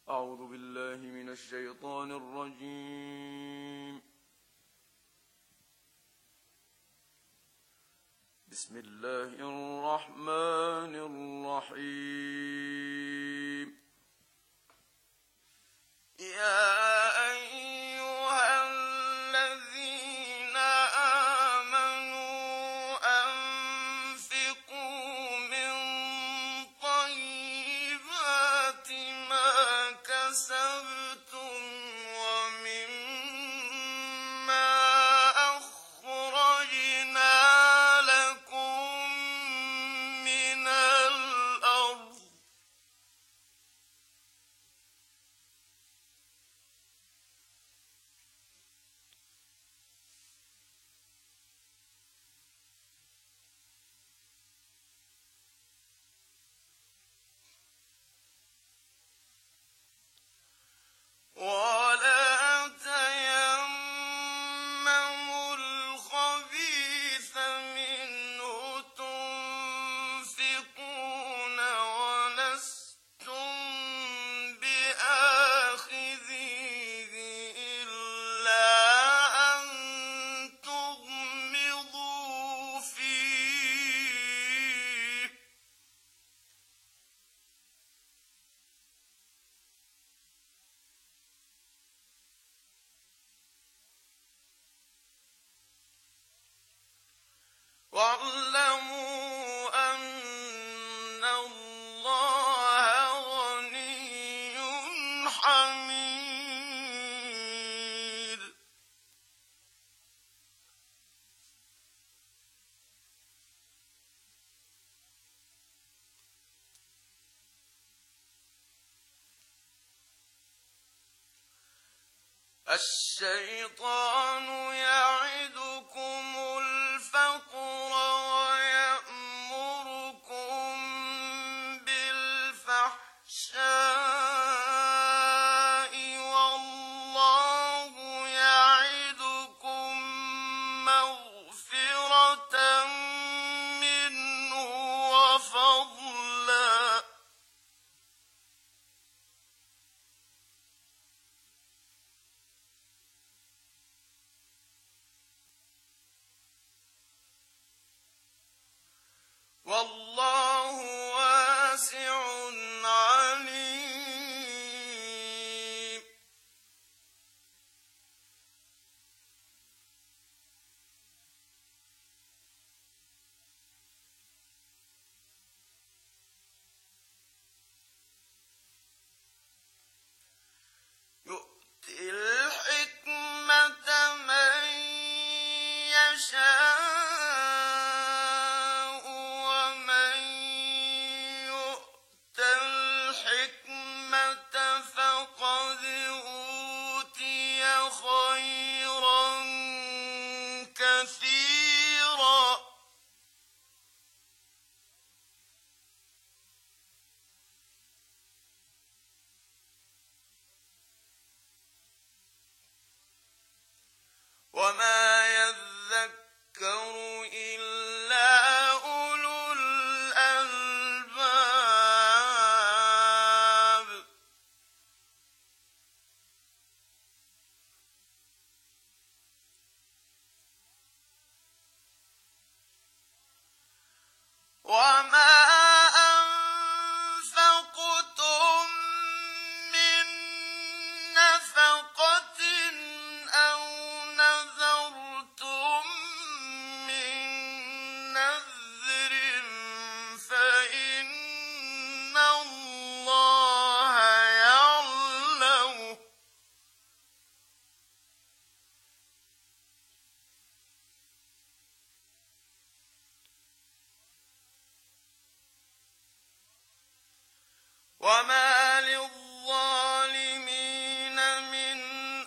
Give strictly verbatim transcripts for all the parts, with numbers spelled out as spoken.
أعوذ بالله من الشيطان الرجيم. بسم الله الرحمن الرحيم. يا واعلموا أن الله غني حميد. الشيطان يعدكم الفقر ويأمركم بالفحشاء والله يعدكم مغفرة منه وفضلا. والله واسع عليم. يؤتي الحكمة من يشاء وما يذكر إلا أولو الألباب. وما أنفقتم من نفقة أو نذرتم من نذر فإن الله يعلمه. وما للظالمين من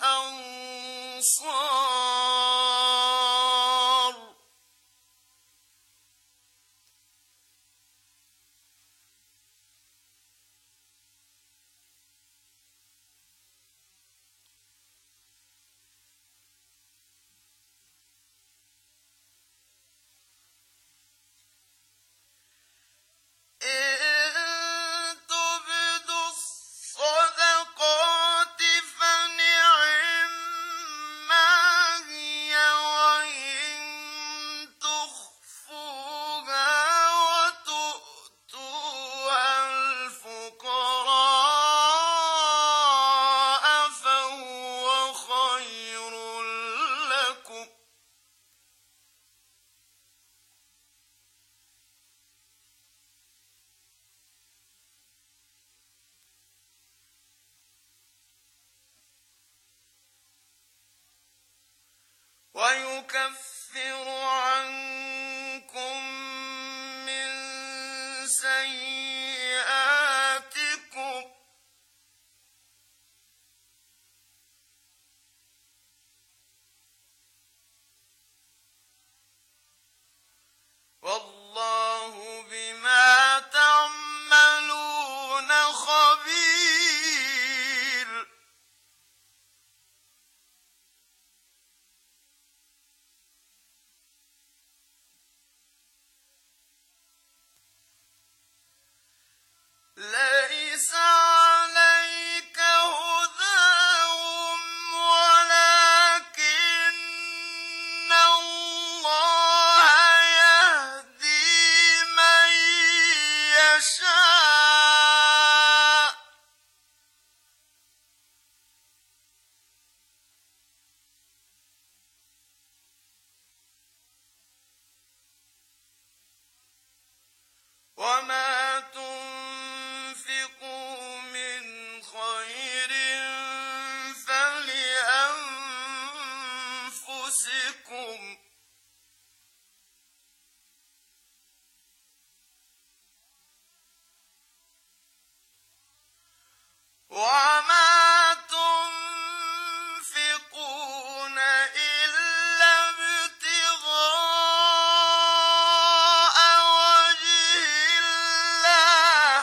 أنصار. إن تبدوا ويكفر عنكم من سيئاتكم والله بما تعملون خبير. ليس عليك هداهم ولكن الله يهدي من يشاء وما تنفقوا من خير فلأنفسكم وما تنفقون إلا ابتغاء وجه الله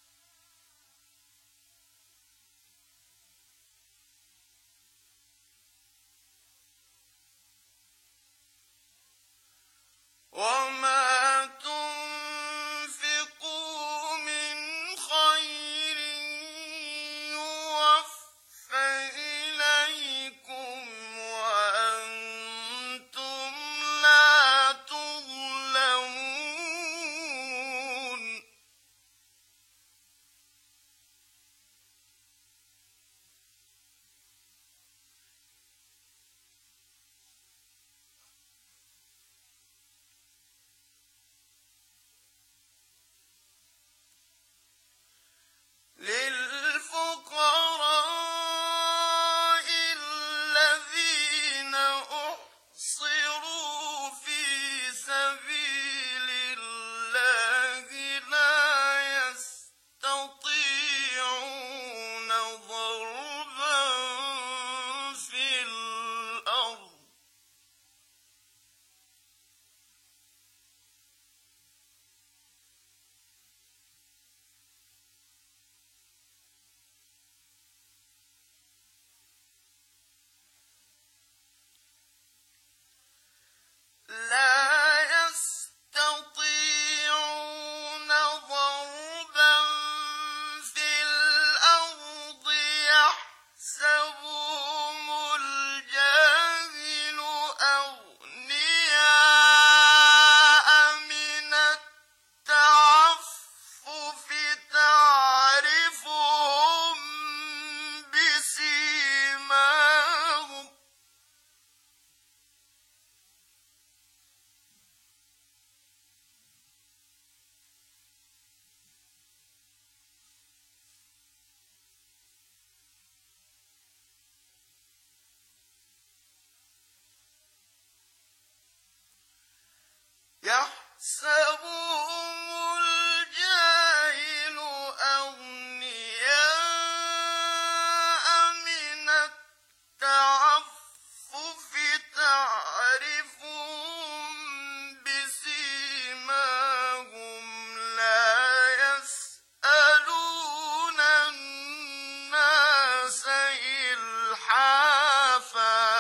وما تنفقوا من خير يوفى إليكم وأنتم لا تظلمون. للفقراء الذين أحصروا في سبيل الله لا يستطيعون ضربا في الأرض لا يستطيعون ضربا في الأرض يحسبهم الجاهل أغنياء من التعفف تعرفهم بسيماهم يحسبهم الجاهل أغنياء من التعفف تعرفهم بسيماهم لا يسألون الناس إلحافا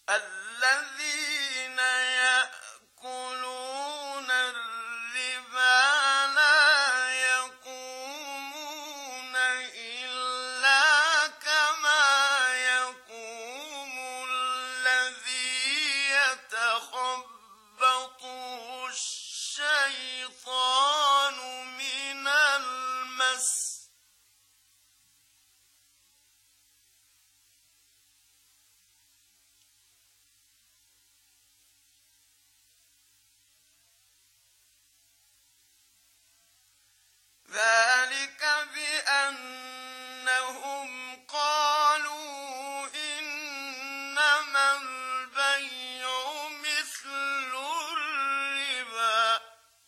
الذين يأكلون الربا لا يقومون إلا كما يقوم الذي يتخبطه الشيطان من المس. ذلك بأنهم قالوا إنما البيع مثل الربا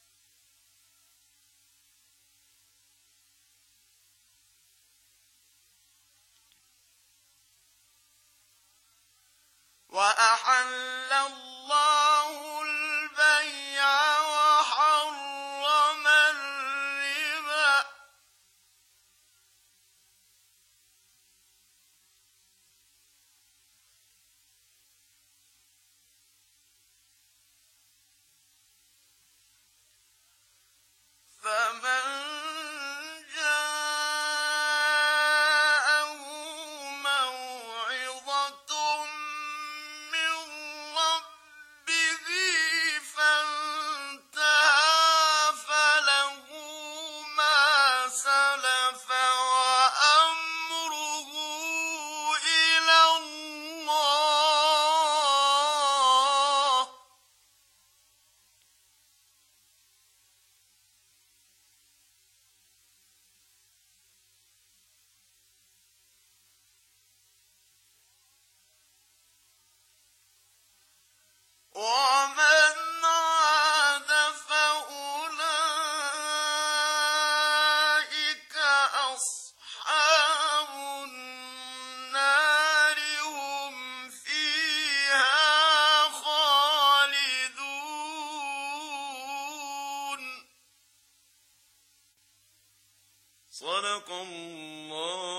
وأحل الله البيع وحرم الربا فمن جاءه موعظة من ربه فانتهى فله ما سلف وأمره إلى الله. ومن عاد فأولئك أصحاب النار هم فيها خالدون. صدق الله